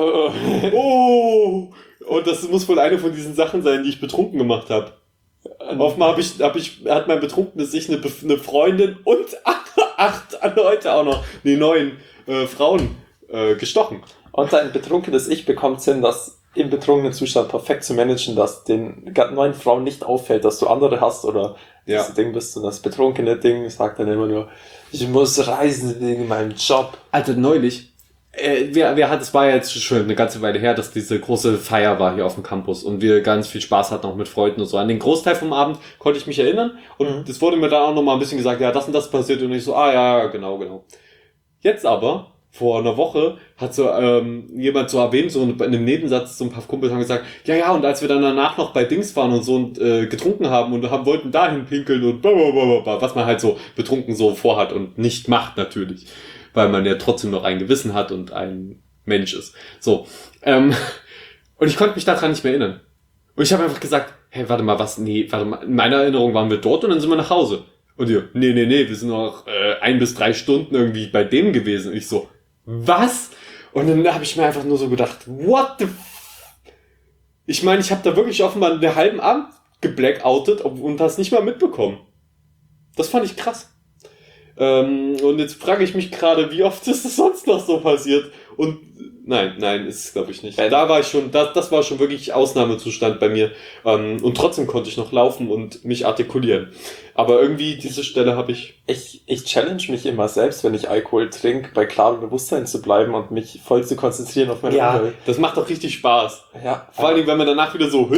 Und das muss wohl eine von diesen Sachen sein, die ich betrunken gemacht habe. Offenbar hat mein Betrunkenes sich eine Freundin und 8 Leute auch noch, 9 Frauen gestochen. Und dein betrunkenes Ich bekommt Sinn, das im betrunkenen Zustand perfekt zu managen, dass den neuen Frauen nicht auffällt, dass du andere hast oder dieses Ding bist. Und das betrunkene Ding sagt dann immer nur, ich muss reisen wegen meinem Job. Alter, neulich, es war ja jetzt schon eine ganze Weile her, dass diese große Feier war hier auf dem Campus und wir ganz viel Spaß hatten auch mit Freunden und so. An den Großteil vom Abend konnte ich mich erinnern und es wurde mir dann auch nochmal ein bisschen gesagt, ja, das und das passiert und ich so, ja, genau. Jetzt aber, vor einer Woche, hat so jemand so erwähnt, so in einem Nebensatz, so ein paar Kumpels haben gesagt, ja, und als wir dann danach noch bei Dings waren und so und getrunken haben und wollten dahin pinkeln und blablabla, was man halt so betrunken so vorhat und nicht macht natürlich. Weil man ja trotzdem noch ein Gewissen hat und ein Mensch ist. So. Und ich konnte mich daran nicht mehr erinnern. Und ich habe einfach gesagt, hey, warte mal, in meiner Erinnerung waren wir dort und dann sind wir nach Hause. Und die, nee, wir sind noch 1 bis 3 Stunden irgendwie bei dem gewesen. Und ich so, was? Und dann habe ich mir einfach nur so gedacht, what the Ich meine, ich habe da wirklich offenbar einen halben Abend geblackoutet und das nicht mal mitbekommen. Das fand ich krass. Und jetzt frage ich mich gerade, wie oft ist das sonst noch so passiert? Und nein, ist es glaube ich nicht. Da war ich schon, das war schon wirklich Ausnahmezustand bei mir. Und trotzdem konnte ich noch laufen und mich artikulieren. Aber irgendwie diese Stelle habe ich... Ich challenge mich immer selbst, wenn ich Alkohol trinke, bei klarem Bewusstsein zu bleiben und mich voll zu konzentrieren auf meine Umwelt. Das macht doch richtig Spaß. Ja. Vor allem, wenn man danach wieder so...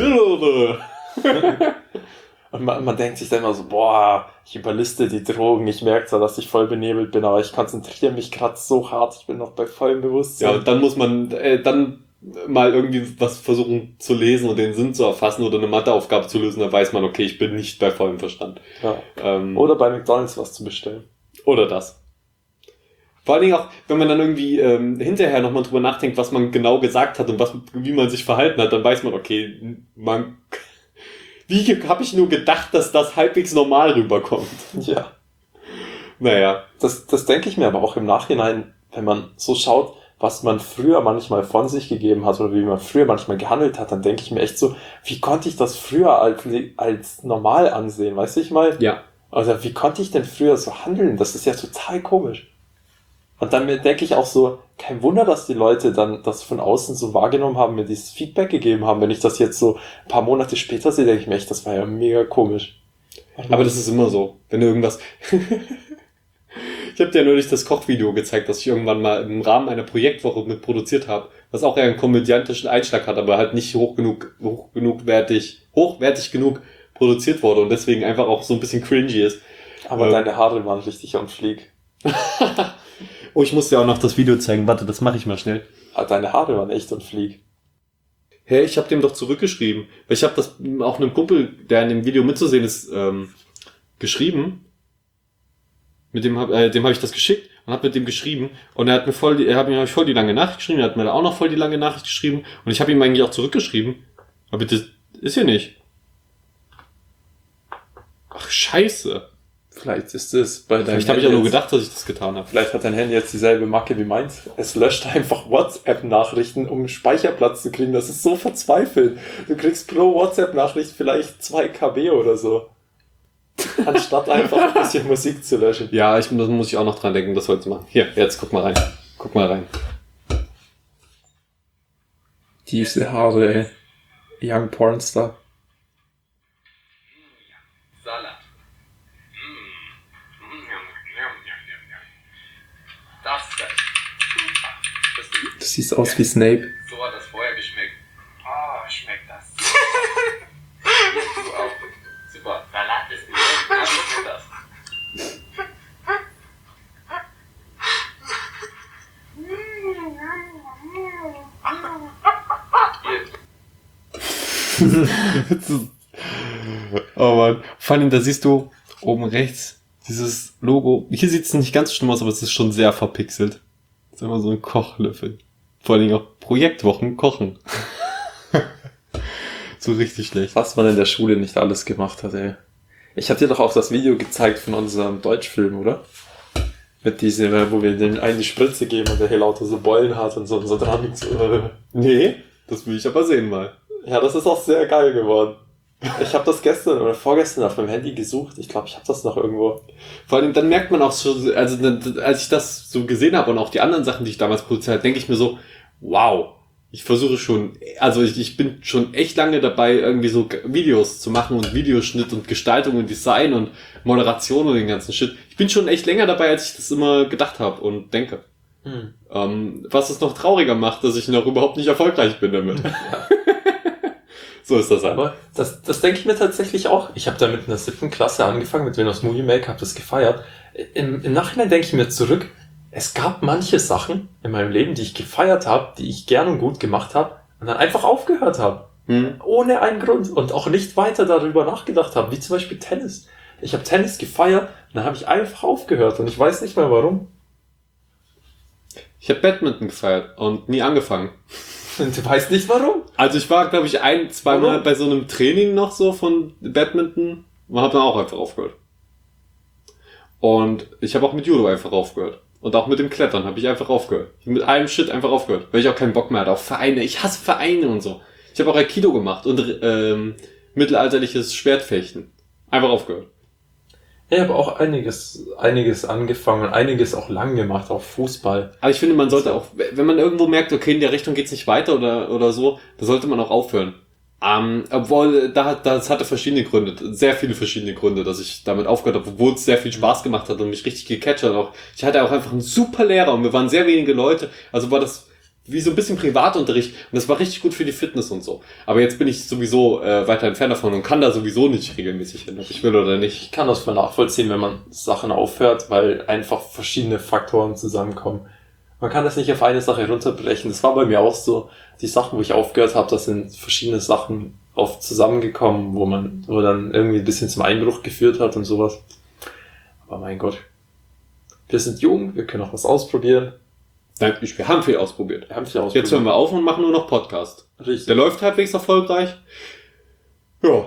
Und man denkt sich dann immer so, boah, ich überliste die Drogen, ich merke zwar, dass ich voll benebelt bin, aber ich konzentriere mich gerade so hart, ich bin noch bei vollem Bewusstsein. Ja, und dann muss man dann mal irgendwie was versuchen zu lesen und den Sinn zu erfassen oder eine Matheaufgabe zu lösen, dann weiß man, okay, ich bin nicht bei vollem Verstand. Ja. Oder bei McDonald's was zu bestellen. Oder das. Vor allen Dingen auch, wenn man dann irgendwie hinterher nochmal drüber nachdenkt, was man genau gesagt hat und wie man sich verhalten hat, dann weiß man, okay, wie habe ich nur gedacht, dass das halbwegs normal rüberkommt? Ja. Naja. Das denke ich mir aber auch im Nachhinein, wenn man so schaut, was man früher manchmal von sich gegeben hat oder wie man früher manchmal gehandelt hat, dann denke ich mir echt so, wie konnte ich das früher als normal ansehen, weißt du, ich mal? Ja. Also wie konnte ich denn früher so handeln? Das ist ja total komisch. Und dann denke ich auch so, kein Wunder, dass die Leute dann das von außen so wahrgenommen haben, mir dieses Feedback gegeben haben. Wenn ich das jetzt so ein paar Monate später sehe, denke ich mir echt, das war ja mega komisch. Aber das ist immer so, wenn du irgendwas... Ich habe dir neulich das Kochvideo gezeigt, das ich irgendwann mal im Rahmen einer Projektwoche mit produziert habe, was auch eher einen komödiantischen Einschlag hat, aber halt nicht hochwertig genug produziert wurde und deswegen einfach auch so ein bisschen cringy ist. Aber deine Haare waren richtig on fleek. Oh, ich muss dir auch noch das Video zeigen. Warte, das mache ich mal schnell. Deine Haare waren echt on fleek. Hey, ich habe dem doch zurückgeschrieben. Ich habe das auch einem Kumpel, der in dem Video mitzusehen ist, geschrieben. Mit dem hab ich das geschickt und habe mit dem geschrieben. Und er hat mir voll die lange Nachricht geschrieben. Er hat mir da auch noch voll die lange Nachricht geschrieben. Und ich habe ihm eigentlich auch zurückgeschrieben. Aber das ist hier nicht. Ach, scheiße. Vielleicht ist es bei deinem Vielleicht habe ich ja nur gedacht, dass ich das getan habe. Vielleicht hat dein Handy jetzt dieselbe Macke wie meins. Es löscht einfach WhatsApp-Nachrichten, um Speicherplatz zu kriegen. Das ist so verzweifelt. Du kriegst pro WhatsApp-Nachricht vielleicht 2 KB oder so. Anstatt einfach ein bisschen Musik zu löschen. Ja, das muss ich auch noch dran denken, das heute zu machen. Hier, jetzt guck mal rein. Diese Haare, Young Pornstar. Salat. Das Du siehst aus wie Snape. So hat das vorher geschmeckt. Oh, schmeckt das. Du auch. Super. Salat ist nicht. Ja, schmeckt das. Oh Mann. Vor allem, da siehst du oben rechts dieses Logo. Hier sieht es nicht ganz so schlimm aus, aber es ist schon sehr verpixelt. Das ist immer so ein Kochlöffel. Vor allem auch Projektwochen kochen. So richtig schlecht. Was man in der Schule nicht alles gemacht hat, ey. Ich hatte dir doch auch das Video gezeigt von unserem Deutschfilm, oder? Mit diesem, wo wir den einen die Spritze geben und der hier lauter so Beulen hat und so dran liegt. Nee, das will ich aber sehen mal. Ja, das ist auch sehr geil geworden. Ich habe das gestern oder vorgestern auf meinem Handy gesucht. Ich glaube, ich habe das noch irgendwo. Vor allem, dann merkt man auch so, also als ich das so gesehen habe und auch die anderen Sachen, die ich damals produziert habe, denke ich mir so, wow. Ich versuche schon, also ich bin schon echt lange dabei, irgendwie so Videos zu machen und Videoschnitt und Gestaltung und Design und Moderation und den ganzen Shit. Ich bin schon echt länger dabei, als ich das immer gedacht habe und denke. Was es noch trauriger macht, dass ich noch überhaupt nicht erfolgreich bin damit. So ist das halt. Aber das denke ich mir tatsächlich auch. Ich habe da mit einer 7. Klasse angefangen, mit Windows Movie Maker, habe das gefeiert. Im Nachhinein denke ich mir zurück, es gab manche Sachen in meinem Leben, die ich gefeiert habe, die ich gern und gut gemacht habe und dann einfach aufgehört habe. Ohne einen Grund und auch nicht weiter darüber nachgedacht habe, wie zum Beispiel Tennis. Ich habe Tennis gefeiert und dann habe ich einfach aufgehört und ich weiß nicht mehr warum. Ich habe Badminton gefeiert und nie angefangen. Und du weißt nicht warum? Also ich war, glaube ich, zweimal bei so einem Training noch so von Badminton und habe dann auch einfach aufgehört. Und ich habe auch mit Judo einfach aufgehört. Und auch mit dem Klettern habe ich einfach aufgehört. Ich habe mit allem Shit einfach aufgehört, weil ich auch keinen Bock mehr hatte auf Vereine. Ich hasse Vereine und so. Ich habe auch Aikido gemacht und mittelalterliches Schwertfechten. Einfach aufgehört. Ich habe auch einiges angefangen und einiges auch lang gemacht, auch Fußball. Aber ich finde, man sollte auch, wenn man irgendwo merkt, okay, in der Richtung geht's nicht weiter oder so, da sollte man auch aufhören. Obwohl, das hatte verschiedene Gründe, sehr viele verschiedene Gründe, dass ich damit aufgehört habe, obwohl es sehr viel Spaß gemacht hat und mich richtig gecatcht hat. Auch, ich hatte auch einfach einen super Lehrer und wir waren sehr wenige Leute, also war das wie so ein bisschen Privatunterricht und das war richtig gut für die Fitness und so. Aber jetzt bin ich sowieso weiter entfernt davon und kann da sowieso nicht regelmäßig hin, ob ich will oder nicht. Ich kann das voll nachvollziehen, wenn man Sachen aufhört, weil einfach verschiedene Faktoren zusammenkommen. Man kann das nicht auf eine Sache runterbrechen. Das war bei mir auch so. Die Sachen, wo ich aufgehört habe, das sind verschiedene Sachen oft zusammengekommen, wo dann irgendwie ein bisschen zum Einbruch geführt hat und sowas. Aber mein Gott. Wir sind jung, wir können auch was ausprobieren. Nein, wir haben viel ausprobiert. Jetzt hören wir auf und machen nur noch Podcast. Richtig. Der läuft halbwegs erfolgreich. Ja,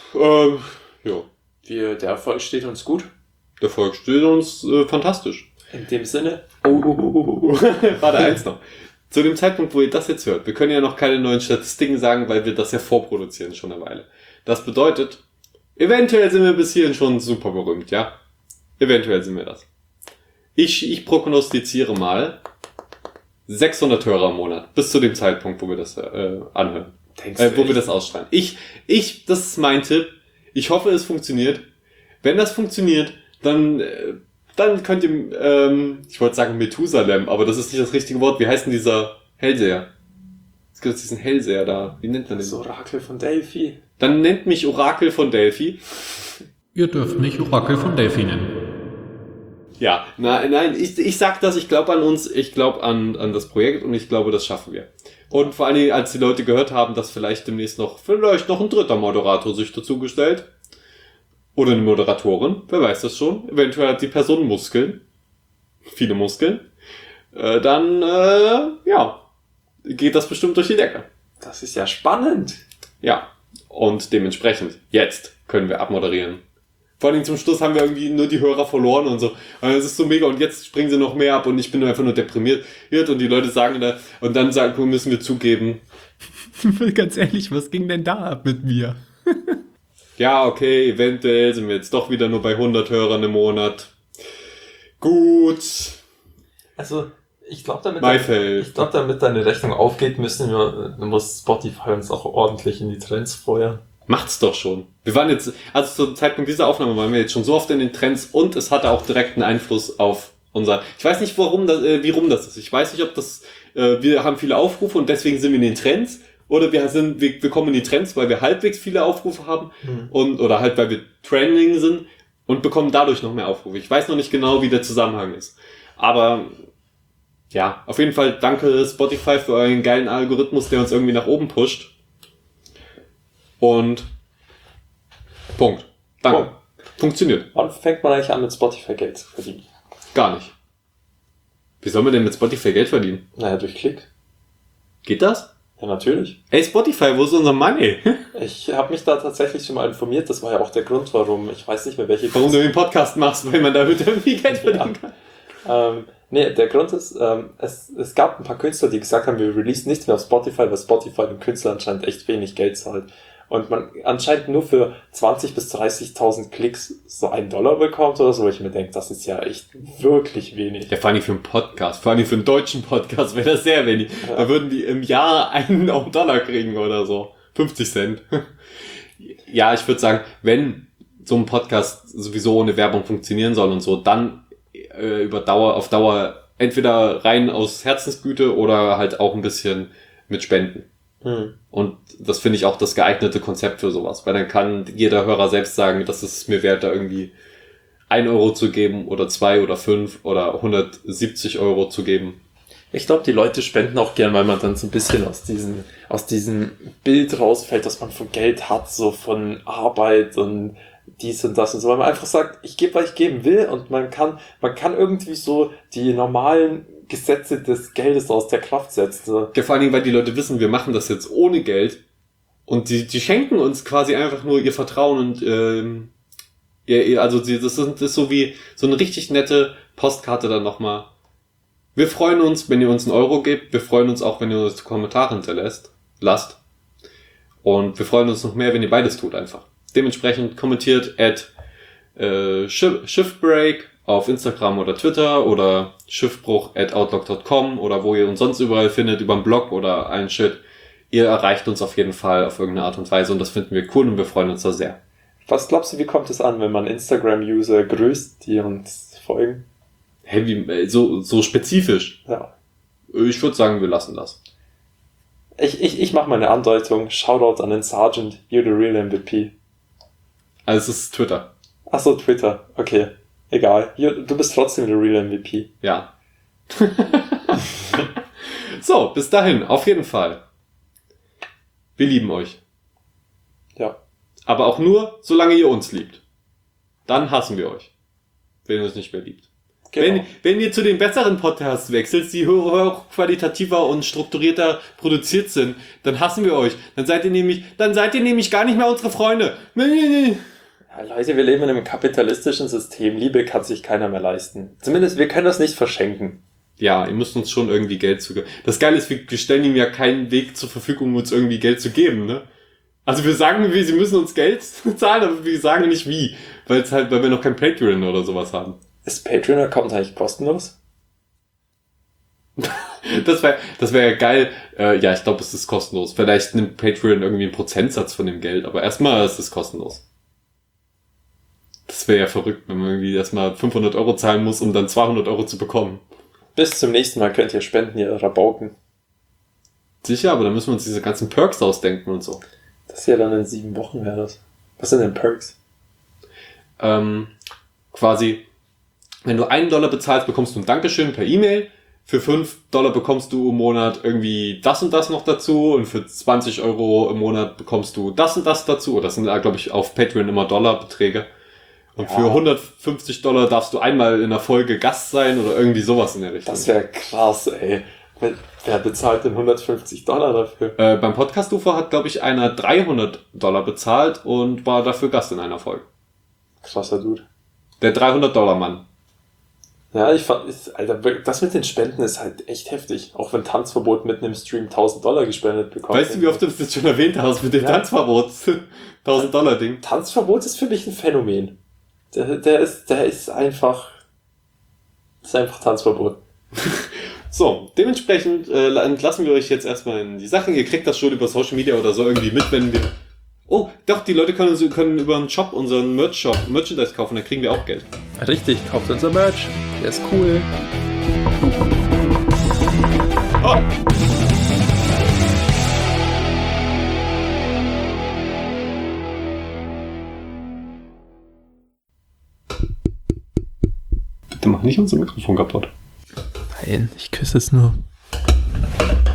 Der Erfolg steht uns gut. Der Erfolg steht uns fantastisch. In dem Sinne. Warte, eins noch. Zu dem Zeitpunkt, wo ihr das jetzt hört, wir können ja noch keine neuen Statistiken sagen, weil wir das ja vorproduzieren schon eine Weile. Das bedeutet, eventuell sind wir bis hierhin schon super berühmt, ja? Eventuell sind wir das. Ich prognostiziere mal 600 Hörer im Monat. Bis zu dem Zeitpunkt, wo wir das anhören. Wo wir das ausstrahlen. Das ist mein Tipp. Ich hoffe, es funktioniert. Wenn das funktioniert, dann könnt ihr, ich wollte sagen Methusalem, aber das ist nicht das richtige Wort. Wie heißt denn dieser Hellseher? Es gibt diesen Hellseher da. Wie nennt man den? Das Orakel von Delphi. Dann nennt mich Orakel von Delphi. Ihr dürft mich Orakel von Delphi nennen. Ja, nein, ich sag das, ich glaube an uns, ich glaube an das Projekt und ich glaube, das schaffen wir. Und vor allen Dingen, als die Leute gehört haben, dass vielleicht demnächst noch ein dritter Moderator sich dazu gestellt. Oder eine Moderatorin, wer weiß das schon. Eventuell hat die Person Muskeln. Viele Muskeln. Dann geht das bestimmt durch die Decke. Das ist ja spannend. Ja, und dementsprechend, jetzt können wir abmoderieren. Vor allem zum Schluss haben wir irgendwie nur die Hörer verloren und so. Und das ist so mega und jetzt springen sie noch mehr ab und ich bin einfach nur deprimiert. Und die Leute sagen da, und dann müssen wir zugeben. Ganz ehrlich, was ging denn da ab mit mir? Ja, okay, eventuell sind wir jetzt doch wieder nur bei 100 Hörern im Monat. Gut. Also, ich glaube, damit deine Rechnung aufgeht, muss Spotify uns auch ordentlich in die Trends feuern. Macht's doch schon. Wir waren jetzt, also zum Zeitpunkt dieser Aufnahme waren wir jetzt schon so oft in den Trends und es hatte auch direkt einen Einfluss auf ich weiß nicht, wie rum das ist. Ich weiß nicht, ob wir haben viele Aufrufe und deswegen sind wir in den Trends. Oder wir kommen in die Trends, weil wir halbwegs viele Aufrufe haben oder halt, weil wir Trending sind und bekommen dadurch noch mehr Aufrufe. Ich weiß noch nicht genau, wie der Zusammenhang ist. Aber ja, auf jeden Fall danke Spotify für euren geilen Algorithmus, der uns irgendwie nach oben pusht. Und Punkt. Danke. Punkt. Funktioniert. Wann fängt man eigentlich an, mit Spotify Geld zu verdienen? Gar nicht. Wie soll man denn mit Spotify Geld verdienen? Naja, durch Klick. Geht das? Ja, natürlich. Ey, Spotify, wo ist unser Money? Ich habe mich da tatsächlich schon mal informiert. Das war ja auch der Grund, warum. Ich weiß nicht mehr, warum du den Podcast machst, weil man damit irgendwie Geld verdienen kann. Der Grund ist, es gab ein paar Künstler, die gesagt haben, wir releasen nichts mehr auf Spotify, weil Spotify dem Künstler anscheinend echt wenig Geld zahlt. und man anscheinend nur für 20.000 bis 30.000 Klicks so $1 bekommt oder so, wo ich mir denke, das ist ja echt wirklich wenig. Ja, vor allem für einen Podcast, vor allem für einen deutschen Podcast wäre das sehr wenig. Ja. Da würden die im Jahr $1 kriegen oder so. 50 Cent. Ja, ich würde sagen, wenn so ein Podcast sowieso ohne Werbung funktionieren soll und so, dann auf Dauer entweder rein aus Herzensgüte oder halt auch ein bisschen mit Spenden. Und das finde ich auch das geeignete Konzept für sowas, weil dann kann jeder Hörer selbst sagen, das ist mir wert, da irgendwie 1 Euro zu geben oder 2 oder 5 oder 170 Euro zu geben. Ich glaube, die Leute spenden auch gern, weil man dann so ein bisschen aus diesem Bild rausfällt, dass man von Geld hat, so von Arbeit und dies und das und so, weil man einfach sagt, ich gebe, was ich geben will, und man kann irgendwie so die normalen Gesetze des Geldes aus der Kraft setzen. Ja, vor allen Dingen, weil die Leute wissen, wir machen das jetzt ohne Geld und die schenken uns quasi einfach nur ihr Vertrauen und das ist so wie so eine richtig nette Postkarte dann nochmal. Wir freuen uns, wenn ihr uns 1 Euro gebt. Wir freuen uns auch, wenn ihr uns Kommentare lasst. Und wir freuen uns noch mehr, wenn ihr beides tut einfach. Dementsprechend kommentiert @Shiftbreak auf Instagram oder Twitter oder schiffbruch@outlook.com oder wo ihr uns sonst überall findet, über den Blog oder allen Shit. Ihr erreicht uns auf jeden Fall auf irgendeine Art und Weise und das finden wir cool und wir freuen uns da sehr. Was glaubst du, wie kommt es an, wenn man Instagram-User grüßt, die uns folgen? Hey, wie, so spezifisch? Ja. Ich würde sagen, wir lassen das. Ich mache mal eine Andeutung. Shoutout an den Sergeant. You're the real MVP. Also es ist Twitter. Achso, Twitter. Okay. Egal. Du bist trotzdem der real MVP. Ja. So, bis dahin, auf jeden Fall. Wir lieben euch. Ja. Aber auch nur, solange ihr uns liebt. Dann hassen wir euch. Wenn ihr uns nicht mehr liebt. Genau. Wenn ihr zu den besseren Podcasts wechselt, die hochqualitativer und strukturierter produziert sind, dann hassen wir euch. Dann seid ihr nämlich gar nicht mehr unsere Freunde. Ja, Leute, wir leben in einem kapitalistischen System. Liebe kann sich keiner mehr leisten. Zumindest, wir können das nicht verschenken. Ja, ihr müsst uns schon irgendwie Geld zugeben. Das Geile ist, wir stellen ihm ja keinen Weg zur Verfügung, um uns irgendwie Geld zu geben, ne? Also wir sagen, sie müssen uns Geld zahlen, aber wir sagen nicht wie. Weil wir noch kein Patreon oder sowas haben. Ist Patreon-Account eigentlich kostenlos? Das wär ja geil. Ja, ich glaube, es ist kostenlos. Vielleicht nimmt Patreon irgendwie einen Prozentsatz von dem Geld, aber erstmal ist es kostenlos. Das wäre ja verrückt, wenn man irgendwie erstmal 500 Euro zahlen muss, um dann 200 Euro zu bekommen. Bis zum nächsten Mal könnt ihr spenden, ihr Rabauken. Sicher, aber dann müssen wir uns diese ganzen Perks ausdenken und so. Das ist ja dann in 7 Wochen wäre das. Was sind denn Perks? Quasi, wenn du $1 bezahlst, bekommst du ein Dankeschön per E-Mail. Für $5 bekommst du im Monat irgendwie das und das noch dazu. Und für 20 Euro im Monat bekommst du das und das dazu. Das sind, glaube ich, auf Patreon immer Dollarbeträge. Und Ja. für $150 darfst du einmal in der Folge Gast sein oder irgendwie sowas in der Richtung. Das wäre krass, ey. Wer bezahlt denn $150 dafür? Beim Podcast-UFO hat, glaube ich, einer $300 bezahlt und war dafür Gast in einer Folge. Krasser Dude. Der $300-Mann. Ja, Alter, das mit den Spenden ist halt echt heftig. Auch wenn Tanzverbot mitten im Stream $1000 gespendet bekommt. Weißt du, wie oft du das jetzt schon erwähnt hast mit dem Ja. Tanzverbot? $1000-Ding. Tanzverbot ist für mich ein Phänomen. Der ist einfach Tanzverbot. So, dementsprechend entlassen wir euch jetzt erstmal in die Sachen. Ihr kriegt das schon über Social Media oder so irgendwie mit, wenn wir... Oh, doch, die Leute können über einen Shop, unseren Merch-Shop, Merchandise kaufen, da kriegen wir auch Geld. Richtig, kauft unser Merch. Der ist cool. Oh. Bitte mach nicht unser Mikrofon kaputt. Nein, ich küsse es nur.